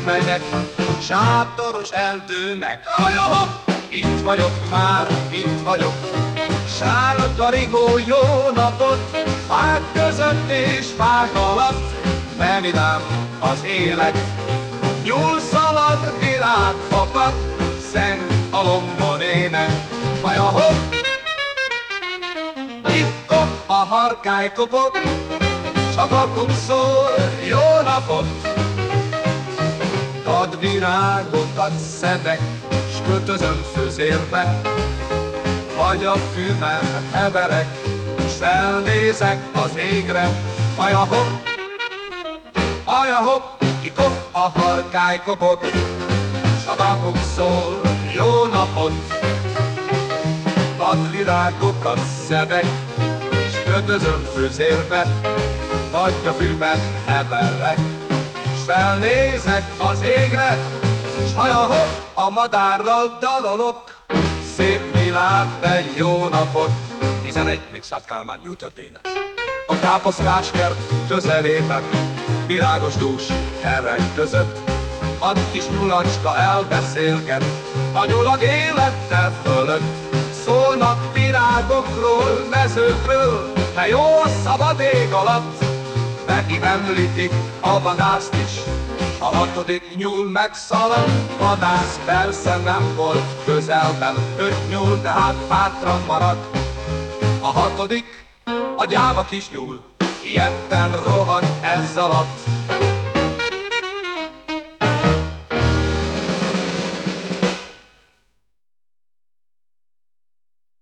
megyek, sátoros erdőnek. Ajó, itt vagyok már, itt vagyok. Sárga rigó, jó napot, fák között és fák alatt, bevidám az élet. Nyúl szalad, virág fakad, szent a lombon ének. Ajó, itt a harkály kopott, csak a kuk szól, jó napot. Ad virágokat szedek, s kötözöm főzérbe, vagy a füvem heverek, s felnézek az égre. Aja-hopp, kikop a harkály kopott, s a kuk szól, jó napot. Ad virágokat szedek, s kötözöm főzérbe, vagy a füvem heverek, s felnézek az égre. S haja-hopp, a madárral dalolok, szép világban jó napot. 11. Kálmán mi történet. A káposztáskert közelében, virágos dús herreg között, a kis nyulacska elbeszélget, a nyulak élettel fölött. Szólnak virágokról, mezőkről, de jó szabad ég alatt. Megemlítik a vadászt is, a 6. nyúl megszalad. Vadász persze nem volt közelben, 5 nyúl, de hát bátran maradt. A 6. a gyáva kis nyúl, ilyetten rohan ez alatt.